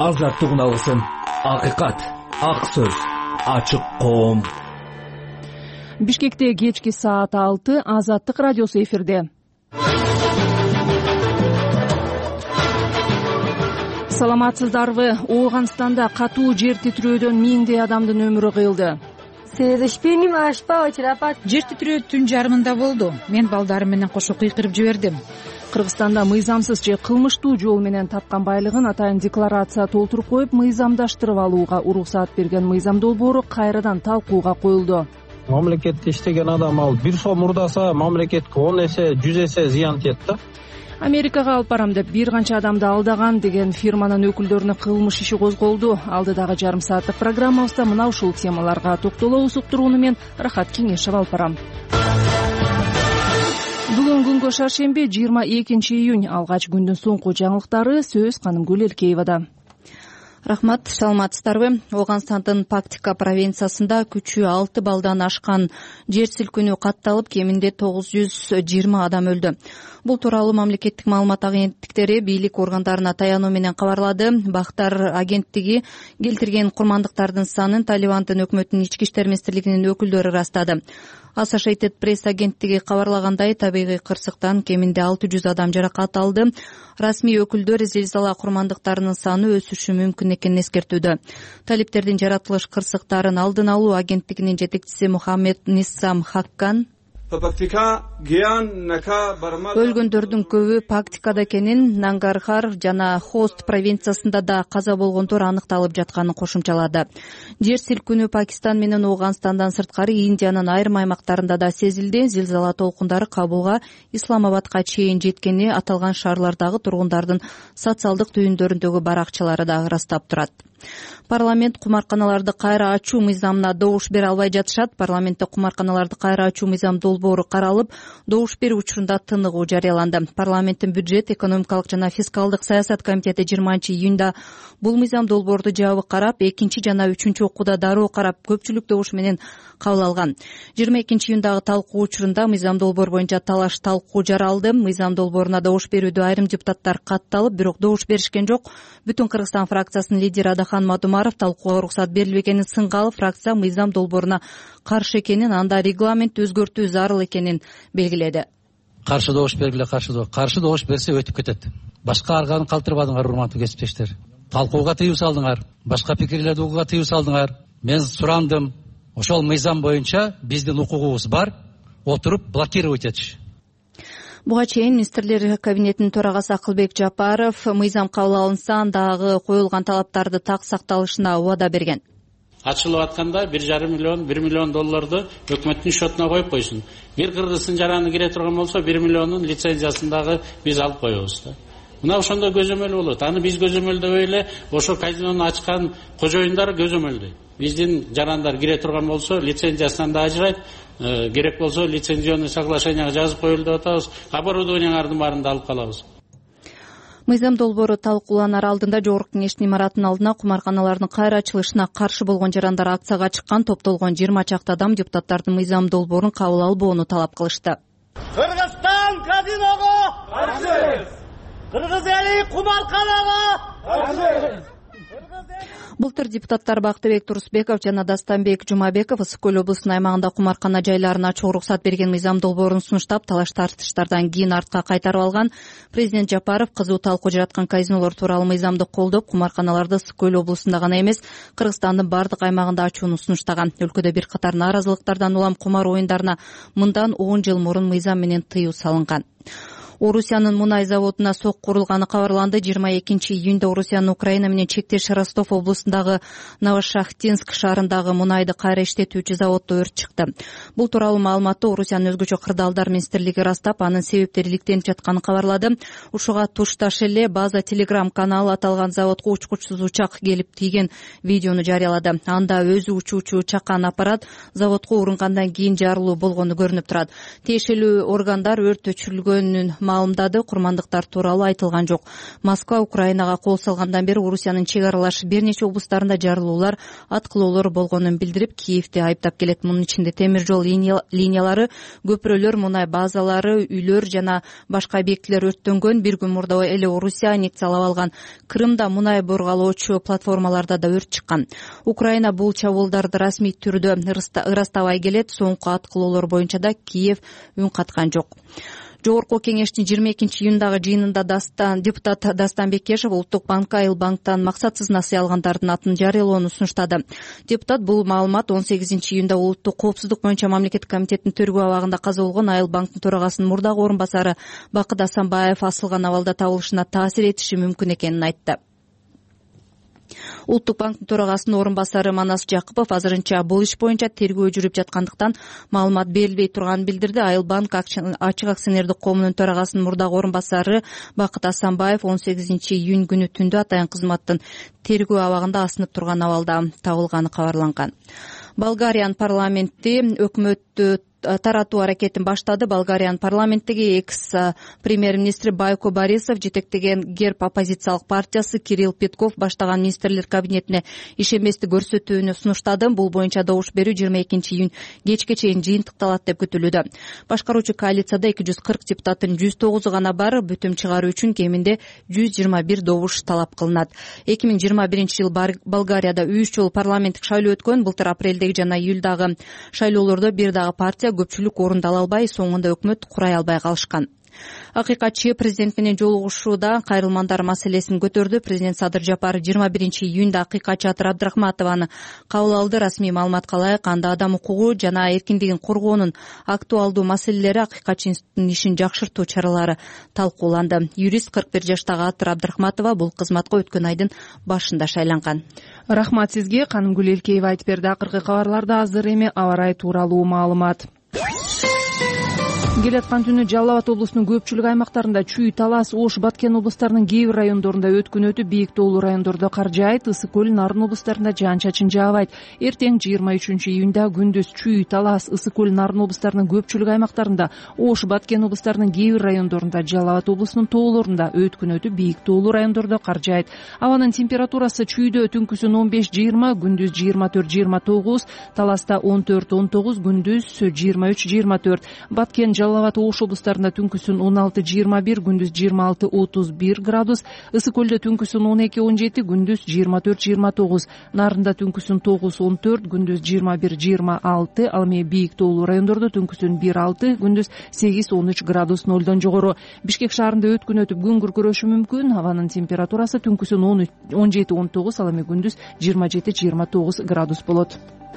азаттык үналысын. Акыйкат, ак сөз, ачык коом. Бишкекте кечки саат 6 Азаттык радиосу эфирде. Саламатсыздарбы? Ооганстанда катуу жер титирөөдөн миңдей адамдын өмүрү кыйылды. Жер титирөө түн жарымында болду. Мен балдарым менен кошо кыйкырып жибердим. Кыргызстанда мыйзамсыз же кылмыштуу жол менен тапкан байлыгын атайын декларация толтуруп коюп, мыйзамдаштырып алууга уруксаат берген мыйзам долбоору кайрадан талкууга коюлду. Мамлекетте иштеген адам ал 1 сом урдаса, мамлекетке 10 эсе, 100 эсе зыян тиет да. Америкага алып барам деп бир канча адамды алдаган деген фирманын өкүлдөрүнө кылмыш иши козголду. Алдыдагы жарым сааттык программабызда мына ушул темаларга токтолобуз. Уктурууну мен Рахат Кеңешев алып барам. Бүгүн күнгө шаршемби 22 июнь. Алгач күндүн соңку жаңылыктары сөз Канымгүл Элкеевада. Рахмат, саламатсыздарбы? Ооганстандын Пактика провинциясында күчү 6 балдан ашкан жер силкинүү катталып, кеминде 920 адам өлдү. Бул тууралуу мамлекеттик маалымат агенттиктери бийлик органдарына таянуу менен кабарлады. Бактар агенттиги келтирген курмандыктардын санын Талибандын өкмөтүнүн ички иштер министрлигинин өкүлдөрү ырастады. Associated Press агенттиги кабарлагандай, табигый кырсыктан кеминде 600 адам жаракат алды. Расмий өкүлдөр зилзала курмандыктарынын саны өсүшү мүмкүн экенин эскертүүдө. Талиптердин жаратылыш кырсыктарын алдын алуу агенттигинин жетекчиси Мухаммед Ниссам Хаккан өлгөндөрдүн көбү Пактикада экенин, Нангархар жана Хост провинциясында да каза болгондор аныкталып жатканын кошумчалады. Жер силкинүү Пакистан менен Ооганстандан сырткары Индиянын айрым аймактарында да сезилди. Зилзала толкундары Кабулга, Исламабадка чейин жеткени аталган шаарлардагы тургундардын социалдык түйүндөрүндөгү баракчалары да ырастап турат. Парламент кумарканаларды кайра ачуу мыйзамына добуш бере албай жатышат. Парламентте кумарканаларды кайра ачуу мыйзам долбоору каралып, добуш берүү учурунда тыныгуу жарыяланды. Парламенттин бюджет, экономикалык жана фискалдык саясат комитети 20-июнда бул мыйзам долбоорду жабык карап, 2 жана 3 окууда дароо карап, көпчүлүк добуш менен кабыл алган. 22-июндагы талкуу учурунда мыйзам долбоор боюнча талаш талкуу жаралды. Мыйзам долбооруна добуш берүүдө айрым депутаттар катталып, бирок добуш беришкен жок. Бүтүн Кыргызстан фракциясынын лидери Адахан Мадумаров талкууга уруксат берилбегенин сынга алып, фракция мыйзам долбооруна каршы экенин, анда регламент өзгөртүү зарыл экенин белгиледи. Каршы добуш бергиле, каршы добуш берсе өтүп кетет. Башка арганын калтырбадыңар, урматтуу кесиптештер. Талкууга тыюу салдыңар, башка пикирлерди угууга тыюу салдыңар. Мен сурандым, ошол мыйзам боюнча биздин укугубуз бар, отуруп блокировать этиш. Буга чейин министрлер кабинетинин төрагасы Акылбек Жапаров мыйзам кабыл алынса, андагы коюлган талаптарды так сакталышына убада берген. Ачылып атканда 1,5 миллион, 1 миллион долларды өкмөттүн шотуна коюп койсун. Бир кыргыздын жараны кире турган болсо 1 миллионун лицензиясындагы биз алып коебуз да. Мына ошондо көзөмөл болот. Аны биз көзөмөлдөбөй эле ошо казинону ачкан кожоюндар көзөмөлдөйт. Биздин жарандар кире турган болсо лицензиясынан да ажырайт. Керек болсо лицензионный соглашенияга жазып коелу деп атабыз. Оборудованиялардын баарын да алып калабыз. Мыйзам долбоору талкууланар алдында Жогорку кеңештин имаратынын алдына кумарканалардын кайра ачылышына каршы болгон жарандар акцияга чыккан. Топтолгон 20 чакты адам депутаттардын мыйзам долбоорун кабыл албоону талап кылышты. Кыргызстан казиного каршы! Кыргыз эли кумарканага каршы! Былтыр депутаттар Бактыбек Турусбеков жана Дастанбек Жумабеков Ысык Көл облусунун аймагында кумаркана жайларын ачууга уруксат берген мыйзам долбоорун сунуштап, талаш тартыштардан кийин артка кайтарып алган. Президент Жапаров кызуу талкуу жараткан казинолор тууралуу мыйзамды колдоп, кумарканаларды Ысык Көл облусунда гана эмес, Кыргызстандын бардык аймагында ачууну сунуштаган. Өлкөдө бир катар нааразылыктардан улам кумар оюндарына мындан 10 жыл мурун мыйзам менен тыюу салынган. Орусиянын мунай заводуна сок курулганы кабарланды. 22-июнда Орусиянын Украина менен чектеш Ростов облусундагы Новошахтинск шаарындагы мунайды кайра иштетүүчү заводдо өрт чыкты. Бул тууралуу маалыматты Орусиянын өзгөчө кырдаалдар министрлиги ырастап, анын себептери иликтенип жатканын кабарлады. Ушуга тушташ эле База Телеграм каналы аталган заводко учкучсуз учак келип тийген видеону жарыялады. Анда өзү учуучу чакан аппарат заводко урунгандан кийин жарылуу болгону көрүнүп турат. Тиешелүү органдар өрт өчүрүлгөнүн маалымдады, курмандыктар тууралуу айтылган жок. Москва Украинага кол салгандан бери Орусиянын чек аралаш бир нече облустарында жарылуулар, аткылоолор болгонун билдирип, Киевди айыптап келет. Мунун ичинде темир жол линиялары, көпүрөлөр, мунай базалары, үйлөр жана башка объектилер өрттөнгөн. Бир күн мурда эле Орусия аннексиялап алган Крымда мунай борголоочу платформаларда да өрт чыккан. Украина бул чабуулдарды расмий түрдө ырастабай келет. Соңку аткылоолор боюнча да Киев үн каткан жок. Жогорку кеңештин 22-июндагы жыйынында депутат Дастан Бекешев Улуттук банкка Айыл банктан максатсыз насыя алгандардын атын жарыялоону сунуштады. Депутат бул маалымат 18-июнда Улуттук коопсуздук боюнча мамлекеттик комитеттин төргүү абагында каза болгон Айыл банктын төрагасынын мурдагы орун басары Бакыт Асанбаев асылган абалда табылышына таасир этиши мүмкүн экенин айтты. Улуттук банктын төрагасынын орун басары Манас Жакыпов азырынча бул иш боюнча тергөө жүрүп жаткандыктан маалымат берилбей турганын билдирди. Айыл банк ачык акционердик коомунун төрагасынын мурдагы орун басары Бакыт Асанбаев 18-июнь күнү түндө атайын кызматтын тергөө абагында асынып турган абалда табылганы кабарланган. Болгариянын парламенти өкмөттү таратуу аракетин баштады. Болгариянын парламенттеги экс-премьер-министри Байко Борисов жетектеген Герб оппозициялык партиясы Кирилл Петков баштаган министрлер кабинетине ишенбестик көрсөтүүнү сунуштады. Бул боюнча добуш берүү 22-июнь кечке чейин жыйынтыкталат деп күтүлүүдө. Башкаруучу коалицияда 240 депутаттын 109 гана бар. Бүтүм чыгаруу үчүн кеминде 121 добуш талап кылынат. 2021-жылы Болгарияда 3 жолу парламенттик шайлоо өткөн. Былтыр апрелдеги жана июлдагы шайлоолордо бир дагы партия көпчүлүк орунду ала албай, соңунда өкмөт курай албай калышкан. Акыйкатчы президент менен жолугушууда кайрылмандар маселесин көтөрдү. Президент Садыр Жапар 21-июнда акыйкатчы Атыр Абдрахматованы кабыл алды. Расмий маалыматка ылайык, анда адам укугу жана эркиндигин коргоонун актуалдуу маселелери, акыйкатчынын ишин жакшыртуу чаралары талкууланды. Юрист 41 жаштагы Атыр Абдрахматова бул кызматка өткөн айдын башында шайланган. Рахмат сизге. Канымгүл Элкеева айтып берди. Акыркы кабарларда азыр эми аба ырайы тууралуу маалымат. Келаткан түнү Жалал Абад облусунун көпчүлүк аймактарында Чүй, Талас, Ош, Баткен облустарынын кээ бир райондорунда өткүн өтүп, бийик тоолуу райондордо кар жаайт. Ысык көл, Нарын облустарында жаан-чачын жаабайт. Эртең 23-июнда күндүз Чүй, Талас, Ысык көл, Нарын облустарынын көпчүлүк аймактарында, Ош, Баткен облустарынын кээ бир райондорунда, Жалал Абад облусунун тоолорунда өткүн өтүп, бийик тоолуу райондордо кар жаайт. Абанын температурасы Чүйдө түнкүсүн 15-20, күндүз 24-29, Таласта 14-19, күндүз 23-24, Баткен, Жалал Абад, Ош облустарында түнкүсүн 16-21, күндүз 26-31 градус, Ысык көлдө түнкүсүн 12-17, күндүз 24-29, Нарында түнкүсүн 9-14, күндүз 21-26, ал эми бийик тоолуу райондордо түнкүсүн 1-6, күндүз 8-13 градус нолдон жогору. Бишкек шаарында өткүн өтүп күн күркүрөшү мүмкүн. Абанын температурасы түнкүсүн 17-19, ал эми күндүз 27-29 градус болот.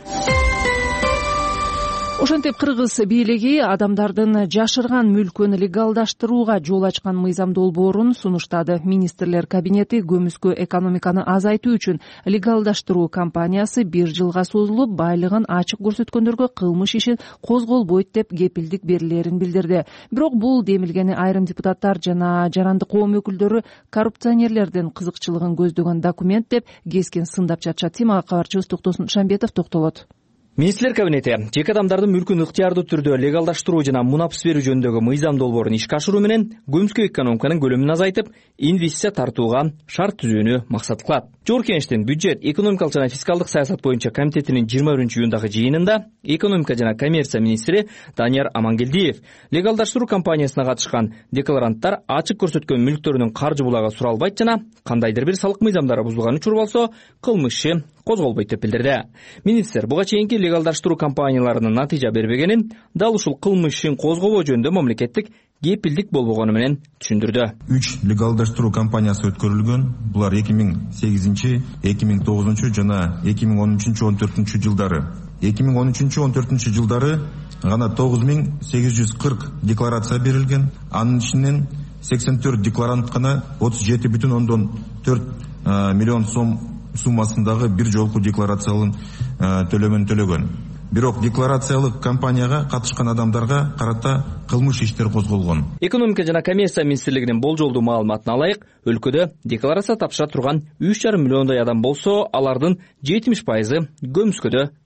Ошентип Кыргыз бийлиги адамдардын жашырган мүлкүн легалдаштырууга жол ачкан мыйзам долбоорун сунуштады. Министрлер кабинети көмүскө экономиканы азайтуу үчүн легалдаштыруу кампаниясы 1 жылга созулуп, байлыгын ачык көрсөткөндөргө кылмыш иши козголбойт деп кепилдик берилерин билдирди. Бирок бул демилгени айрым депутаттар жана жарандык коом өкүлдөрү коррупционерлердин кызыкчылыгын көздөгөн документ деп кескин сындап жатышат. Темага кабарчыбыз Токтосун Шамбетов токтолот. Министрлер кабинети жеке адамдардын мүлкүн ыктыярдуу түрдө легалдаштыруу жана мунапс берүү жөнүндөгү мыйзам долбоорун ишке ашыруу менен көмүскө экономиканын көлөмүн азайтып, инвестиция тартууга шарт түзүүнү максат кылат. Жогорку Кеңештин бюджет, экономикалык жана фискалдык саясат боюнча комитетинин 21-июндагы жыйынында экономика жана коммерция министри Данияр Амангелдиев легалдаштыруу кампаниясына катышкан декларанттар ачык көрсөткөн мүлктөрүнүн каржы булагы суралбайт жана кандайдыр бир салык мыйзамдары бузулган учур болсо кылмыш иши козголбойт деп билдирди. Министр буга чейинки легалдаштыруу кампанияларынын натыйжа бербегенин, дал ушул кылмыш ишин козгобоо жөнүндө мамлекеттик кепилдик болбогону менен түшүндүрдү. 3 легалдаштыруу кампаниясы өткөрүлгөн. Булар 2008, 2009 жана 2013-14 жылдары. 2013-14 жылдары гана 9840 декларация берилген. Анын ичинен 84 декларант гана 37,4 миллион сом суммасындагы бир жолку декларациялын төлөмүн төлөгөн. Бирок декларациялык кампанияга катышкан адамдарга карата кылмыш иштер козголгон. Экономика жана коммерция министрлигинин болжолдуу маалыматына ылайык, өлкөдө декларация тапшыра турган 3,5 миллиондой адам болсо, алардын 70% көмүскөдө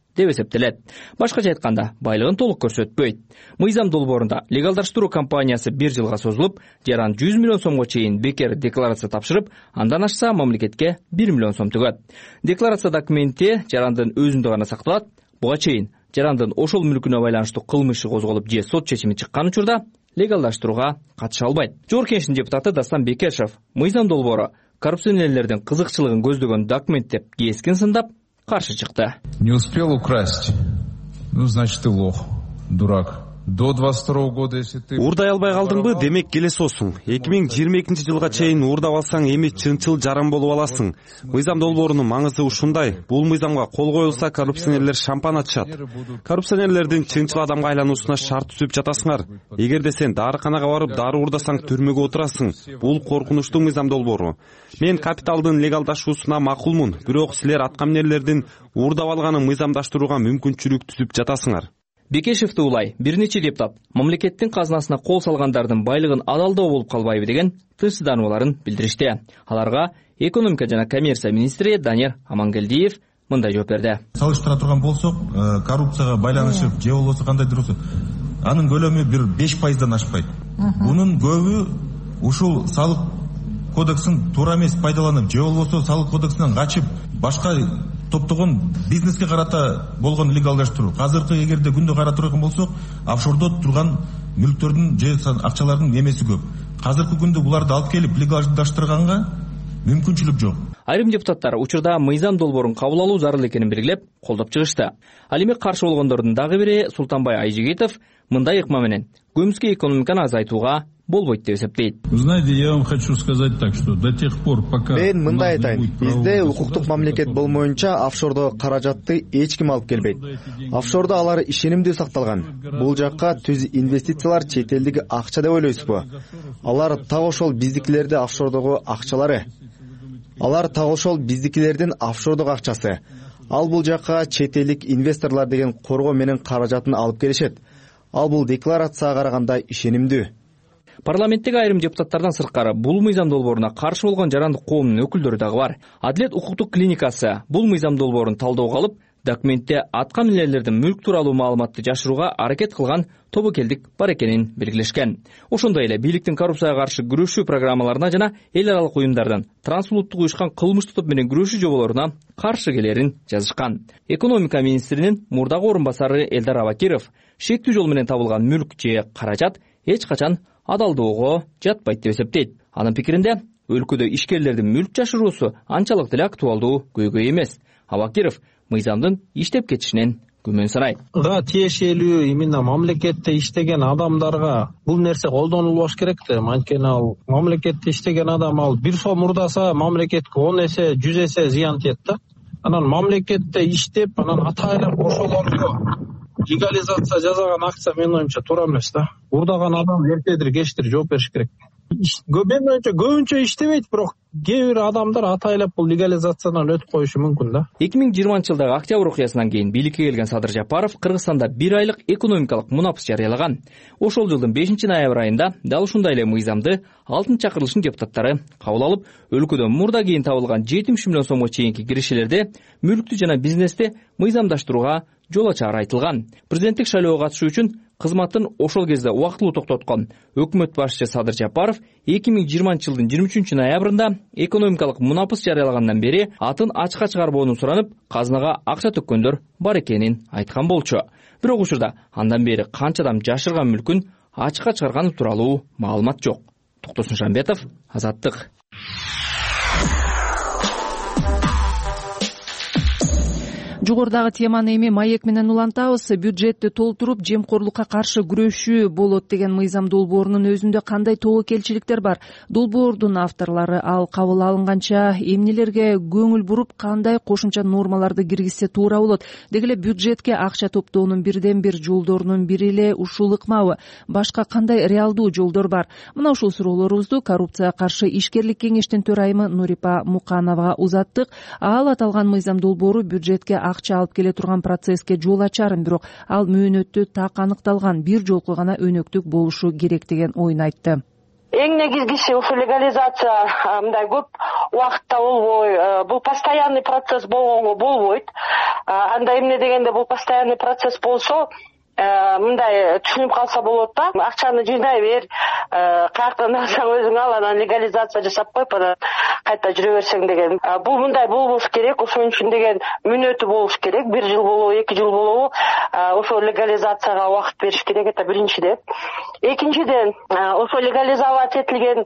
деп эсептелет. Башкача айтканда, байлыгын толук көрсөтпөйт. Мыйзам долбоорунда легалдаштыруу кампаниясы 1 жылга созулуп, жаран 100 миллион сомго чейин бекер декларация тапшырып, андан ашса мамлекетке 1 миллион сом түгөт. Декларация документи жарандын өзүндө гана сакталат. Буга чейин жарандын ошол мүлкүнө байланыштуу кылмыш иши козголуп же сот чечими чыккан учурда легалдаштырууга катыша албайт. Жогорку Кеңештин депутаты Дастан Бекешев мыйзам долбоору коррупционерлердин кызыкчылыгын көздөгөн документ деп кескин сындап каршы чыкты. Не успел украсть. Ну, значит, ты лох, дурак. До 22 года, если ты... Уурдай албай калдыңбы, демек келесосуң. 2022 жылга чейин уурдап алсаң, эми чынчыл жаран болуп аласың. Мыйзам долбоорунун маңызы ушундай. Бул мыйзамга кол коюлса, коррупционерлер шампан ачышат. Коррупционерлердин чынчыл адамга айлануусуна шарт түзүп жатасыңар. Эгерде сен дарыканага барып, дары уурдасаң, түрмөгө отурасың. Бул коркунучтуу мыйзам долбоору. Мен капиталдын легалдашуусуна макулмун, бирок силер аткаминерлердин уурдап алганын мыйзамдаштырууга мүмкүнчүлүк түзүп жатасыңар. Бекешевди улай бир нече депутат мамлекеттин казынасына кол салгандардын байлыгын адалдоо болуп калбайбы деген тынчсызданууларын билдиришти. Аларга экономика жана коммерция министри Данияр Амангелдиев мындай жооп берди. Салыштыра турган болсок, коррупцияга байланышып, же болбосо кандайдыр болсо, анын көлөмү бир 5%дан ашпайт. Бунун көбү ушул салык кодексин туура эмес пайдаланып, же болбосо салык кодексинен качып, башка топтогон бизнеске карата болгон легалдаштыруу. Азыркы эгерде күндө карап турган болсок, офшордо турган мүлктөрдүн же акчалардын эмеси көп. Азыркы күндө буларды алып келип легалдаштырганга мүмкүнчүлүк жок. Айрым депутаттар учурда мыйзам долбоорун кабыл алуу зарыл экенин белгилеп, колдоп чыгышты. Ал эми каршы болгондордун дагы бири Султанбай Айжигитов мындай ыкма менен көмүскө экономиканы азайтууга болбойт деп эсептейт. Знаете, я вам хочу сказать так, что до тех пор, пока... Мен мындай айтайын. Бизде укуктук мамлекет болмоюнча офшордо каражатты эч ким алып келбейт. Офшордо алар ишенимдүү сакталган. Бул жакка түз инвестициялар чет элдик акча деп ойлойсузбу? Алар так ошол биздикилерди офшордогу акчалары. Алар так ошол биздикилердин офшордогу акчасы. Ал бул жакка чет элдик инвесторлор деген коргоо менен каражатын алып келишет. Ал бул декларацияга караганда ишенимдүү. Парламенттеги айрым депутаттардан сырткары бул мыйзам долбооруна каршы болгон жарандык коомдун өкүлдөрү дагы бар. Адилет укуктук клиникасы бул мыйзам долбоорун талоого алып, документте аткаминерлердин мүлк тууралуу маалыматты жашырууга аракет кылган тобокелдик бар экенин белгилешкен. Ошондой эле бийликтин коррупцияга каршы күрөшүү программаларына жана эл аралык уюмдардын трансулуттук уюшкан кылмыштуу топ менен күрөшүү жоболоруна каршы келерин жазышкан. Экономика министринин мурдагы орун басары Элдар Абакиров шектүү жол менен табылган мүлк же каражат эч качан адалдоого жатпайт деп эсептейт. Анын пикиринде, өлкөдө ишкерлердин мүлк жашыруусу анчалык деле актуалдуу көйгөй эмес. Абакиров мыйзамдын иштеп кетишинен күмөн санайт. Тиешелүү именно мамлекетте иштеген адамдарга бул нерсе колдонулбаш керек да. Анткени ал мамлекетте иштеген адам ал 1 сом урдаса мамлекетке 10 эсе, 100 эсе зыян тиет да. Анан мамлекетте иштеп, анан атайлап ошолорго легализация жасаган акция менин оюмча туура эмес да. Урдаган адам эртедир кечтир жооп бериш керек. Менин оюмча көбүнчө иштебейт, бирок кээ бир адамдар атайлап бул легализациядан өтүп коюшу мүмкүн да. 2020 жылдагы октябрь окуясынан кийин бийликке келген Садыр Жапаров Кыргызстанда 1 айлык экономикалык мунапыс жарыялаган. Ошол жылдын 5-ноябрь айында дал ушундай эле мыйзамды 6-чакырылыштын депутаттары кабыл алып, өлкөдө мурда кийин табылган 70 миллион сомго чейинки киришелерди мүлктү жана бизнести мыйзамдаштырууга жол ачары айтылган. Президенттик шайлоого катышуу үчүн кызматын ошол кезде убактылуу токтоткон өкмөт башчысы Садыр Жапаров 2020 жылдын 23 ноябрында экономикалык мунапыс жарыялагандан бери атын ачыкка чыгарбоону суранып, казынага акча төккөндөр бар экенин айткан болчу. Бирок учурда андан бери канча адам жашырган мүлкүн ачыкка чыгарганы тууралуу маалымат жок. Токтосун Шамбетов, Азаттык. Жогорудагы теманы эми маек менен улантабыз. Бюджетти толтуруп, жемкорлукка каршы күрөшүү болот деген мыйзам долбоорунун өзүндө кандай тобокелчиликтер бар? Долбоордун авторлору ал кабыл алынганча эмнелерге көңүл буруп, кандай кошумча нормаларды киргизсе туура болот? Деги эле бюджетке акча топтоонун бирден бир жолдорунун бири эле ушул ыкмабы? Башка кандай реалдуу жолдор бар? Мына ушул суроолорубузду коррупцияга каршы ишкерлик кеңештин төрайымы Нурипа Мукановага узаттык. Ал аталган мыйзам долбоору бюджетке акча алып келе турган процесске жол ачарын, бирок ал мөөнөттү так аныкталган, бир жолку гана өнөктүк болушу керек деген оюн айтты. Эң негизгиси ушу легализация мындай көп убакытта болбой, бул постоянный процесс болгонго болбойт. Анда эмне дегенде бул постоянный процесс болсо мындай түшүнүп калса болот да, акчаны жыйнай бер, каяктан алсаң өзүң ал, анан легализация жасап коюп анан кайта жүрө берсең деген. Бул мындай болбош керек, ошон үчүн деген мүнөтү болуш керек. 1 жыл болобу, 2 жыл болобу, ошо легализацияга убакыт бериш керек, это биринчиден. Экинчиден, ошо легализовать этилген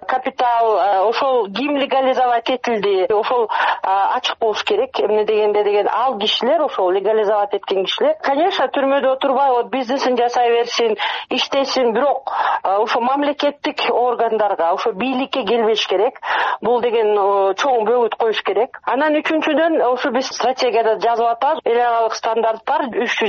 капитал, ошол ким легализовать этилди, ошол ачык болуш керек. Эмне дегенде деген ал кишилер, ошол легализовать эткен кишилер, конечно, түрмөдө отурбай, бизнесин жасай берсин, иштесин, бирок ошо мамлекеттик органдарга, ошо бийликке келбеш керек. Бул деген чоң бөгөт коюш керек. Анан үчүнчүдөн, ошо биз стратегияда жазып атабыз, эл аралык стандарт бар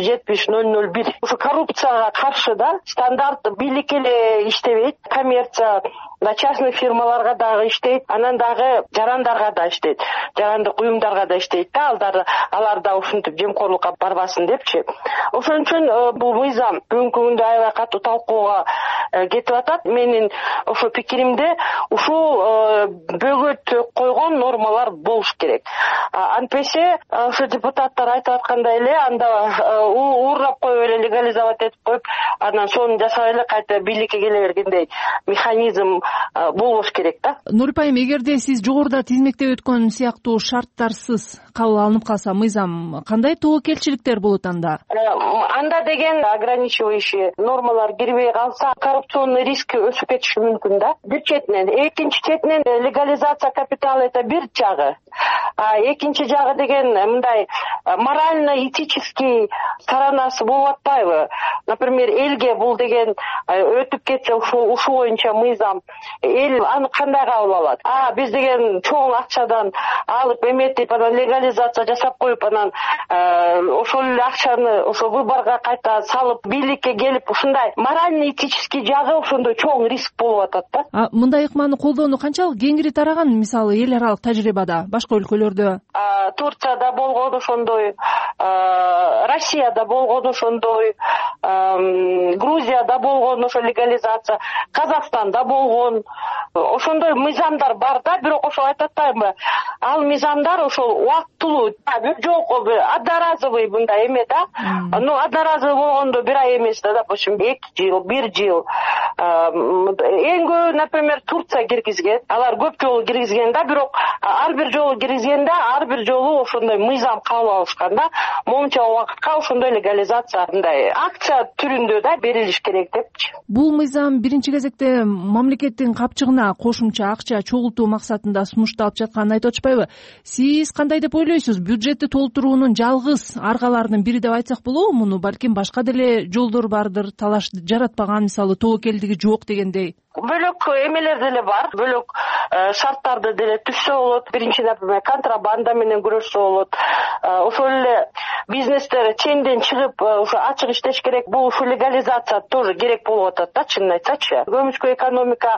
370-001. Ошо коррупцияга каршы да стандарт бийликке эле иштебейт, коммерция частный фирмаларга дагы иштейт, анан дагы жарандарга да иштейт, жарандык уюмдарга да иштейт да, алар да ушинтип жемкорлукка барбасын депчи. Ошон үчүн бул мыйзам бүгүнкү күндө аябай катуу талкууга кетип атат. Менин ошо пикиримде ушул бөгөт койгон нормалар болуш керек. Антпесе ошо депутаттар айтып аткандай эле, анда уурдап коюп эле легализовать этип коюп, анан сону жасап эле кайта бийликке келе бергендей механизм болбош керек да. Нурипа айым, эгерде сиз жогоруда тизмектеп өткөн сыяктуу шарттарсыз кабыл алынып калса мыйзам, кандай тобокелчиликтер болот анда? Анда деген ограничивающий нормалар кирбей калса, коррупционный риск өсүп кетиши мүмкүн да. Бир четинен, экинчи четинен легализация капитала это бир жагы. Экинчи жагы деген мындай морально-этический сторонасы болуп атпайбы? Например, элге бул деген өтүп кетсе, ушу боюнча мыйзам, эл аны кандай кабыл алат? Биз деген чоң акчадан алып эметип, анан легализация жасап коюп, анан ошол эле акчаны ошо выборго кайта салып, бийликке келип, ушундай морально-этический жагы ошондой чоң риск болуп атат да. Мындай ыкманы колдоону канчалык кеңири тараган, мисалы эл аралык тажрыйбада, башка өлкөлөрдө? Турцияда болгон ошондой, Россияда болгон ошондой, Грузияда болгон ошо легализация, Казакстанда болгон, ошондой мыйзамдар бар да, бирок ошо айтып атпаймынбы, ал мыйзамдар ошол убактылуу, бир жолку одноразовый мындай эме да. Одноразовый болгондо 1 ай эмес да, допустим, 2 жыл, 1 жыл. Эң көп, например, Турция киргизген, алар көп жолу киргизген да, бирок ар бир жолу киргизгенде, ар бир жолу ошондой мыйзам кабыл алышкан да, монча убакытка ошондой легализация мындай акция түрүндө да берилиш керек депчи. Бул мыйзам биринчи кезекте мамлекеттин капчыгына кошумча акча чогултуу максатында сунушталып жатканын айтып атышпайбы? Сиз кандай деп ойлойсуз? Бюджетти толтуруунун жалгыз аргаларынын бири деп айтсак болобу муну? Балким башка деле жолдор бардыр, талаш жаратпаган, мисалы тобокелдиги жок дегендей. Бөлөк эмелер деле бар, бөлөк шарттарды деле түшсө болот. Биринчи, например, контрабанда менен күрөшсө болот. Ошол эле бизнестер ченден чыгып, ошо ачык иштеш керек. Бул ушу легализация тоже керек болуп атат да, чынын айтсачы. Көмүчкө экономика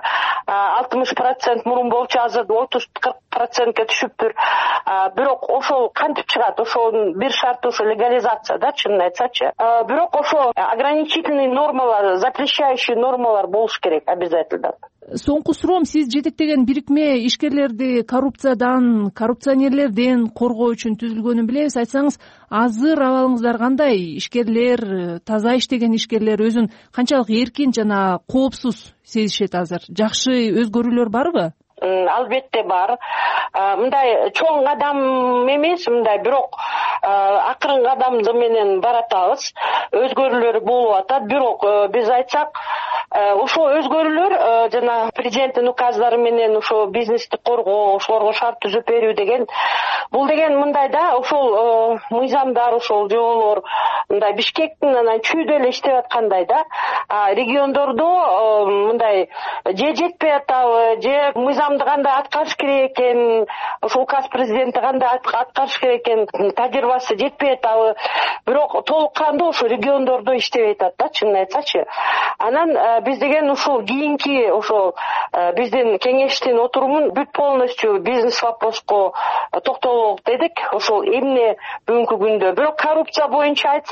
60% мурун болчу, азыр 30-40%ке түшүптүр. Бирок ошол кантип чыгат? Ошонун бир шарты ошо легализация да, чынын айтсачы. Бирок ошо ограничительный нормалар, запрещающий нормалар болуш керек обязательно. Соңку суроом, сиз жетектеген бирикме ишкерлерди коррупциядан, коррупционерлерден коргоо үчүн түзүлгөнүн билебиз. Айтсаңыз, азыр абалыңыздар кандай? Ишкерлер, таза иштеген ишкерлер өзүн канчалык эркин жана коопсуз сезишет азыр? Жакшы өзгөрүүлөр барбы? Албетте бар. Мындай чоң кадам эмес, мындай бирок акырын кадамды менен баратабыз. Өзгөрүүлөр болуп атат, бирок биз айтсак, ошо өзгөрүүлөр жана президенттин указдары менен ошо бизнести коргоо, ошолорго шарт түзүп берүү деген, бул деген мындай да, ошол мыйзамдар, ошол жоболор мындай Бишкектин анан чүйдө эле иштеп аткандай да. Региондордо мындай же жетпей атабы, же мыйзамды кандай аткарыш керек экен, ошол указ президенти кандай аткарыш керек экен, тажрыйбасы жетпей атабы. Бирок толук кандуу ошо региондордо иштебей атат да, чынын айтсачы. Анан биз деген ушул кийинки ошол биздин кеңештин отурумун бүт полностью бизнес вопроско токтололук дедик. Ошол эмне бүгүнкү күндө. Бирок коррупция боюнча айтсак,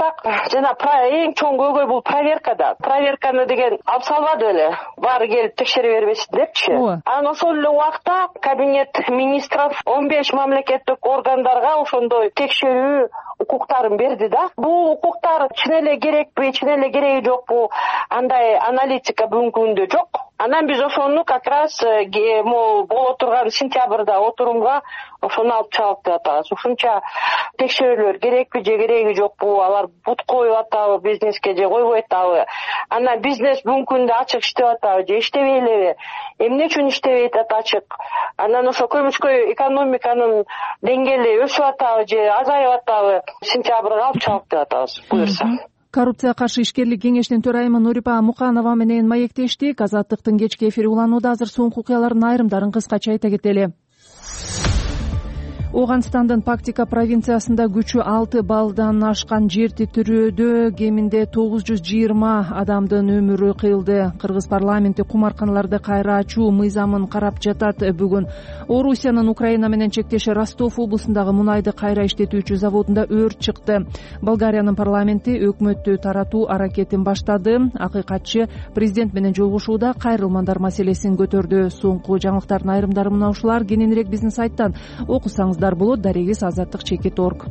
айтсак, жана эң чоң көйгөй бул проверкада. Проверканы деген алып салбады эле. Баары келип текшере бербесин депчи. Анан ошол эле убакта кабинет министров 15 мамлекеттик органдарга ошондой текшерүү укуктарын берди да. Бул укуктар чын эле керекпи, чын эле кереги жокпу? Андай аналитика бүгүнкү күндө жок. Анан биз ошону как раз боло турган сентябрда отурумга ошону алып чыгып деп атабыз. Ушунча текшерүүлөр керекпи же кереги жокпу? Алар бут коюп атабы бизнеске же койбой атабы? Анан бизнес бүгүнкү күндө ачык иштеп атабы же иштебей элеби? Эмне үчүн иштебей атат ачык? Анан ошо көмүскө экономиканын деңгээли өсүп атабы же азайып атабы? Сентябрга алып чыгып деп атабыз. Буюрса. Коррупцияга каршы ишкерлик кеңешинин төрайымы Нурипа Муканова менен маектештик. Азаттыктын кечки эфири уланууда. Азыр соңку окуялардын айрымдарын кыскача айта кетели. Ооганстандын Пактика провинциясында күчү 6 баллдан ашкан жер титирөөдө кеминде 920 адамдын өмүрү кыйылды. Кыргыз парламенти кумарканаларды кайра ачуу мыйзамын карап жатат. Бүгүн Орусиянын Украина менен чектеши Ростов облусундагы мунайды кайра иштетүүчү заводунда өрт чыкты. Болгариянын парламенти өкмөттү таратуу аракетин баштады. Акыйкатчы президент менен жолугушууда кайрылмандар маселесин көтөрдү. Соңку жаңылыктардын айрымдары мына ушулар. Кененирээк биздин сайттан окусаңыздар болот. Дарегиз Азаттык.org.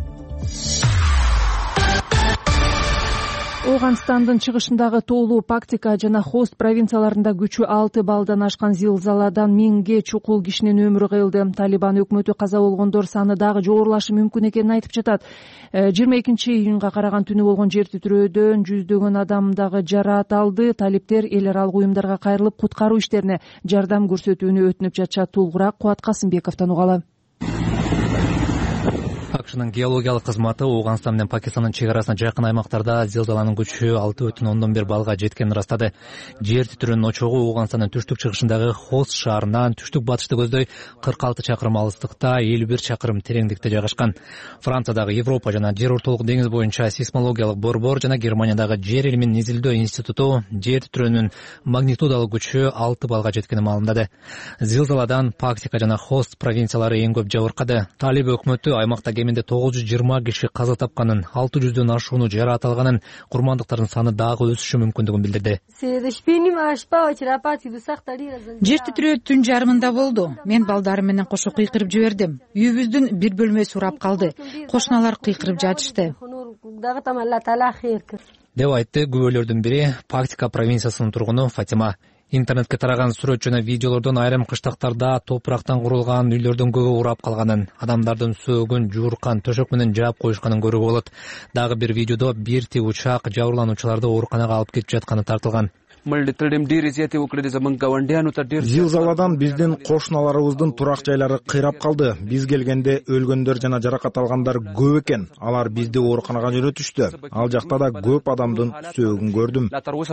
Ооганстандын чыгышындагы Тоолуу, Пактика жана Хост провинцияларында күчү 6 баллдан ашкан зилзаладан 1000ге чукул кишинин өмүрү кыйылды. Талибан өкмөтү каза болгондор саны дагы жогорулашы мүмкүн экенин айтып жатат. 22-июнга караган түнү болгон жер титирөөдөн жүздөгөн адам дагы жараат алды. Талиптер эл аралык уюмдарга кайрылып куткаруу иштерине жардам көрсөтүүнү өтүнүп жатышат. Толугураак Кубат Касымбековдон угалы. АКШнын геологиялык кызматы Ооганстан менен Пакистандын чек арасына жакын аймактарда зилзаланын күчү 6,1 баллга жеткенин ырастады. Жер титирөөнүн очогу Ооганстандын түштүк-чыгышындагы Хост шаарынан түштүк-батышты көздөй 46 чакырым алыстыкта, 51 чакырым тереңдикте жайгашкан. Франциядагы Европа жана Жер ортолук деңиз боюнча сейсмологиялык борбор жана Германиядагы Жер илимин изилдөө институту жер титирөөнүн магнитудалык күчү 6 баллга жеткенин маалымдады. Зилзаладан Пактика жана Хост провинциялары эң көп жабыркады. Талиб өкмөтү аймакта кеминде 920 киши каза тапканын, 600дөн ашууну жараат алганын, курмандыктардын саны дагы өсүшү мүмкүндүгүн билдирди. Жер титирөө түн жарымында болду. Мен балдарым менен кошо кыйкырып жибердим. Үйүбүздүн бир бөлмөсү урап калды. Кошуналар кыйкырып жатышты. Деп айтты күбөлөрдүн бири Пактика провинциясынын тургуну Фатима. Интернетке тараган сүрөт жана видеолордон айрым кыштактарда топурактан курулган үйлөрдүн көбү урап калганын, адамдардын сөөгүн жууркан төшөк менен жаап коюшканын көрүүгө болот. Дагы бир видеодо бир тип учак жабырлануучуларды ооруканага алып кетип жатканы тартылган. Зилзаладан биздин кошуналарыбыздын турак жайлары кыйрап калды. Биз келгенде өлгөндөр жана жаракат алгандар көп экен. Алар бизди ооруканага жөнөтүштү. Ал жакта да көп адамдын сөөгүн көрдүм.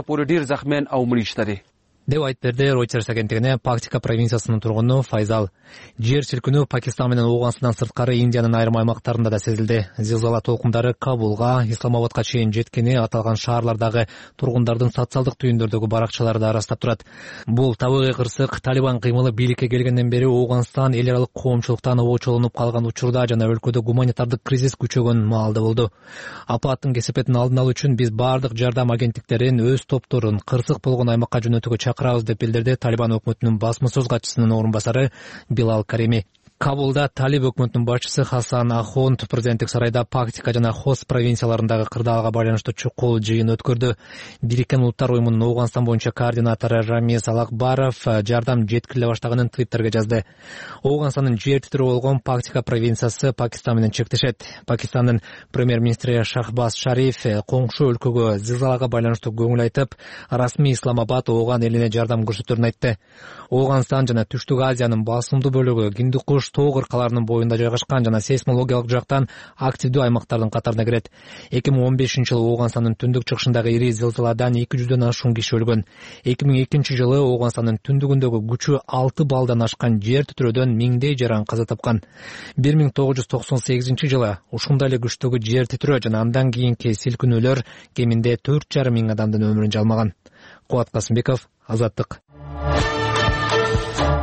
Деп айтып берди Reuters агенттигине Пактика провинциясынын тургуну Файзал. Жер силкинүү Пакистан менен Ооганстандан сырткары Индиянын айрым аймактарында да сезилди. Зилзала толкундары Кабулга, Исламабадка чейин жеткени аталган шаарлардагы тургундардын социалдык түйүндөрдөгү баракчаларда арастап турат. Бул табигый кырсык Талибан кыймылы бийликке келгенден бери Ооганстан эл аралык коомчулуктан обочолонуп калган учурда жана өлкөдө гуманитардык кризис күчөгөн маалда болду. Апаттын кесепетин алдын алуу үчүн биз бардык жардам агенттиктерин өз топторун кырсык болгон аймакка жөнөтүүгө чакырабыз деп билдирди Талибан өкмөтүнүн басма сөз катчысынын орун басары Билал Кареми. Кабулда Талиб өкмөтүнүн башчысы Хасан Ахунд президенттик сарайда Пактика жана Хост провинцияларындагы кырдаалга байланыштуу чукул жыйын өткөрдү. Бириккен Улуттар уюмунун Ооганстан боюнча координатору Рамиз Алакбаров жардам жеткириле баштаганын Твиттерге жазды. Ооганстандын жер титирөө болгон Пактика провинциясы Пакистан менен чектешет. Пакистандын премьер-министри Шахбаз Шариф коңшу өлкөгө зилзалага байланыштуу көңүл айтып, расмий Исламабад Ооган элине жардам көрсөтөрүн айтты. Ооганстан жана Түштүк Азиянын басымдуу бөлүгү Гиндукуш тоо кыркаларынын боюнда жайгашкан жана сейсмологиялык жактан активдүү аймактардын катарына кирет. 2015-жылы Ооганстандын түндүк чыгышындагы ири зилзаладан 200дөн ашуун киши өлгөн. 2002-жылы Ооганстандын түндүгүндөгү күчү 6 баллдан ашкан жер титирөөдөн миңдей жаран каза тапкан. 1998-жылы ушундай эле күчтөгү жер титирөө жана андан кийинки силкинүүлөр кеминде 4,5 миң адамдын өмүрүн жалмаган. Кубат Касымбеков, Азаттык.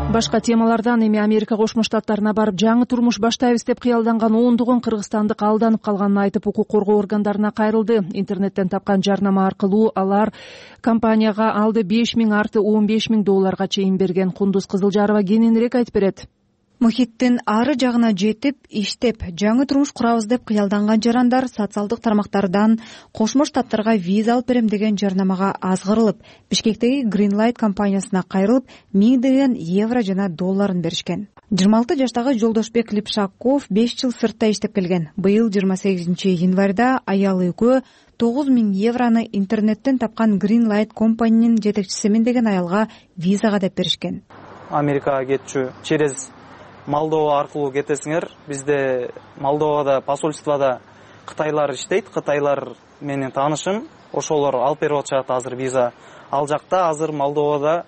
Башка темалардан эми Америка Кошмо Штаттарына барып жаңы турмуш баштайбыз деп кыялданган ондогон кыргызстандык алданып калганын айтып укук коргоо органдарына кайрылды. Интернеттен тапкан жарнама аркылуу алар компанияга алды 5 000 арты 15 000 долларга чейин берген. Кундуз Кызылжарова кененирээк айтып берет. Мухиттин ары жагына жетип, иштеп, жаңы турмуш курабыз деп кыялданган жарандар социалдык тармактардан Кошмо Штаттарга виза алып берем деген жарнамага азгырылып, Бишкектеги Greenlight компаниясына кайрылып, миңдеген евро жана долларын беришкен. 26 жаштагы Жолдошбек Липшаков 5 жыл сыртта иштеп келген. Быйыл 28 январда аялы экөө 9 000 евроны интернеттен тапкан Greenlight компаниянын жетекчисимин деген аялга визага деп беришкен. Америкага кетчү через Молдова аркылуу кетесиңер. Бизде Молдовада посольствода кытайлар иштейт. Кытайлар менен таанышым. Ошолор алып берип атышат азыр виза. Ал жакта азыр Молдовада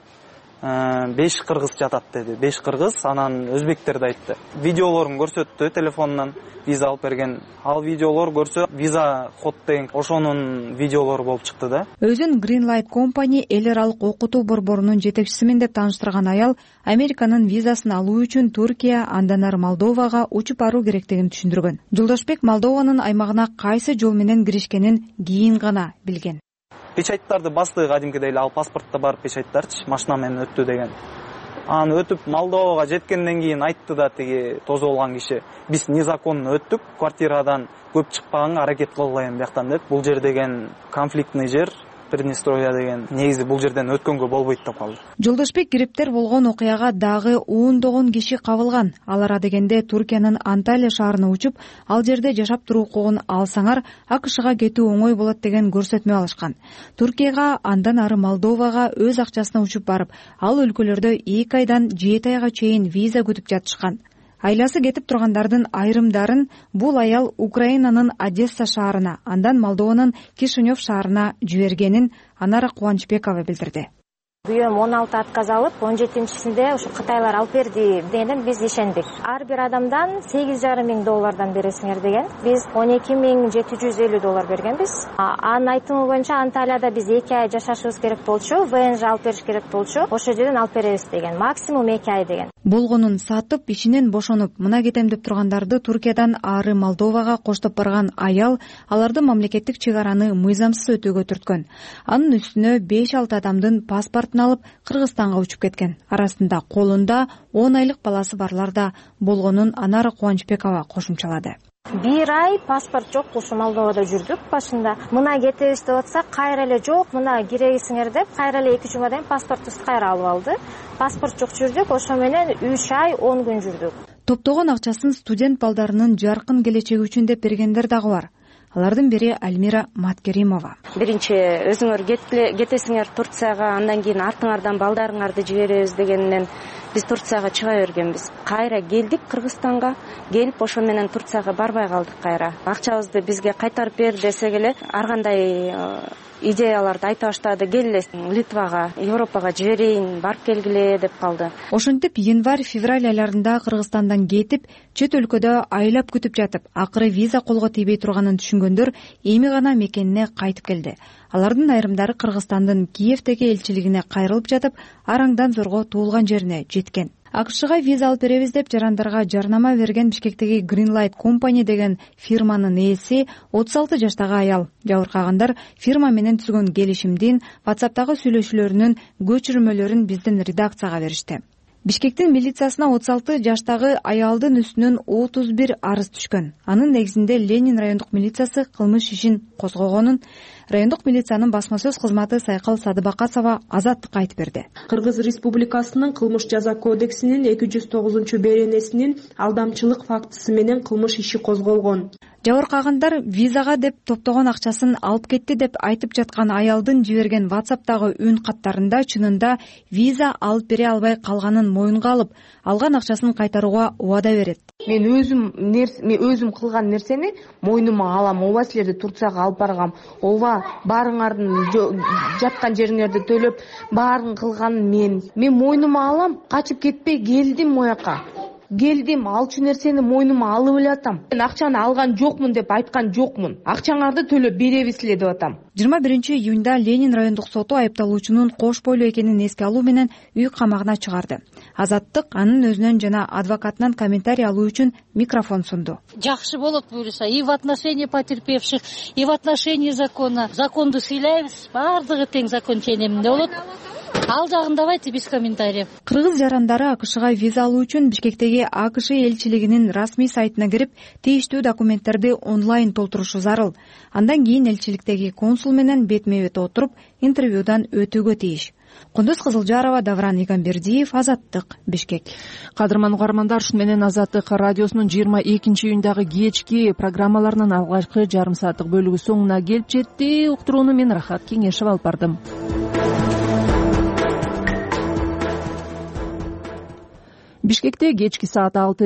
5 кыргыз жатат деди. 5 кыргыз, анан өзбектер да айтты. Видеолорун көрсөттү телефонунан виза алып берген. Ал видеолор көрсө виза ход деген ошонун видеолору болуп чыкты да. Өзүн Greenlight компания эл аралык окутуу борборунун жетекчисимин деп тааныштырган аял Американын визасын алуу үчүн Туркия, андан ары Молдовага учуп баруу керектигин түшүндүргөн. Жолдошбек Молдованын аймагына кайсы жол менен киришкенин кийин гана билген. Печаттарды басты кадимкидей эле, ал паспортто бар печаттарчы, машина менен өттү деген. Аны өтүп Молдовага жеткенден кийин айтты да тиги тозу болгон киши, биз незаконно өттүк, квартирадан көп чыкпаганга аракет кылгыла бияктан деп. Бул жер деген конфликтный жер, Приднестровья деген. Негизи бул жерден өткөнгө болбойт деп калды. Жолдошбек кириптер болгон окуяга дагы ондогон киши кабылган. Алар адегенде Туркиянын Анталия шаарына учуп, ал жерде жашап туруу укугун алсаңар, АКШга кетүү оңой болот деген көрсөтмө алышкан. Туркияга, андан ары Молдовага өз акчасына учуп барып, ал өлкөлөрдө 2 айдан 7 айга чейин виза күтүп жатышкан. Айласы кетип тургандардын айрымдарын бул аял Украинанын Одесса шаарына, андан Молдованын Кишинев шаарына жибергенин Анара Кубанычбекова билдирди. Күйөөм 16 отказ алып, 17-синде ушу кытайлар алып берди дегенден биз ишендик. Ар бир адамдан 8,5 000 доллардан бересиңер деген. Биз 12,750 доллар бергенбиз. Анын айтымы боюнча Анталияда биз 2 ай жашашыбыз керек болчу, ВНЖ алып бериш керек болчу. Ошол жерден алып беребиз деген. Максимум 2 ай деген. Болгонун сатып, ичинен бошонуп, мына кетем деп тургандарды Туркиядан ары Молдовага коштоп барган аял аларды мамлекеттик чек араны мыйзамсыз өтүүгө түрткөн. Анын үстүнө 5-6 адамдын паспортун алып Кыргызстанга учуп кеткен. Арасында колунда 10 айлык баласы барлар да болгонун Анара Кубанычбекова кошумчалады. 1 ай паспорт жок, ушу Молдовада жүрдүк башында. Мына кетебиз деп атса, кайра эле жок, мына киресиңер деп, кайра эле 2 жума дейин паспортубузду кайра алып алды. Паспорт жок жүрдүк, ошо менен 3 ай 10 күн жүрдүк. Топтогон акчасын студент балдарынын жаркын келечеги үчүн деп бергендер дагы бар. Алардын бири Альмира Маткеримова. Биринчи өзүңөр кетесиңер Турцияга, андан кийин артыңардан балдарыңарды жиберебиз дегенден биз Турцияга чыга бергенбиз. Кайра келдик Кыргызстанга, келип ошо менен Турцияга барбай калдык кайра. Акчабызды бизге кайтарып бер десек эле ар кандай идеяларды айта баштады. Келе Литвага, Европага жиберейин, барып келгиле деп калды. Ошентип январь-февраль айларында Кыргызстандан кетип, чет өлкөдө айлап күтүп жатып, акыры виза колго тийбей турганын түшүнгөндөр эми гана мекенине кайтып келди. Алардын айрымдары Кыргызстандын Киевдеги элчилигине кайрылып жатып, арандан зорго туулган жерине жеткен. АКШга виза алып беребиз деп жарандарга жарнама берген Бишкектеги Greenlight компания деген фирманын ээси 36 жаштагы аял. Жабыркагандар фирма менен түзгөн келишимдин WhatsApp'тагы сүйлөшүүлөрүнүн көчүрмөлөрүн биздин редакцияга беришти. Бишкектин милициясына 36 жаштагы аялдын үстүнөн 31 арыз түшкөн. Анын негизинде Ленин райондук милициясы кылмыш ишин козгогонун райондук милициянын басма сөз кызматы Сайкал Садыбакасова Азаттыкка айтып берди. Кыргыз Республикасынын кылмыш жаза кодексинин 209-беренесинин алдамчылык фактысы менен кылмыш иши козголгон. Жабыркагандар визага деп топтогон акчасын алып кетти деп айтып жаткан аялдын жиберген WhatsApp'тагы үн каттарында чынында виза алып бере албай калганын моюнга алып, алган акчасын кайтарууга убада берет. Мен өзүм кылган нерсени мойнума алам. Ооба силерди Турцияга алып баргам. Ооба баарыңардын жаткан жериңерди төлөп, баарын кылганын мен мойнума алам. Качып кетпей келдим мояка. келдим, алчу нерсени мойнума алып элатам. Мен акчаны алган жокмун деп айткан жокмун. Акчаңарды төлөп беребизле деп атам. 21 июнда Ленин райондук соту айыпталуучунун кош бойлуу экенин эске алуу менен үй камагына чыгарды. Азаттык анын өзүнөн жана адвокатынан комментарий алуу үчүн микрофон сунду. Жакшы болот буюрса, и в отношении потерпевших, и в отношении закона. Законду сыйлайбыз, баардыгы тең закон ченеминде болот. Ал жагын давайте без комментариев. Кыргыз жарандары АКШга виза алуу үчүн Бишкектеги АКШ элчилигинин расмий сайтына кирип, тийиштүү документтерди онлайн толтурушу зарыл. Андан кийин элчиликтеги консул менен бетме-бет отуруп, интервьюдан өтүүгө тийиш. Кундуз Кызылжарова, Давран Игамбердиев, Азаттык, Бишкек. Кадырман угармандар, ушун менен Азаттык радиосунун 22 июндагы кечки программаларынын алгачкы жарым сааттык бөлүгү соңуна келип жетти. Уктурууну мен Рахат Кеңешев алып бардым. Бишкекте кечки саат 6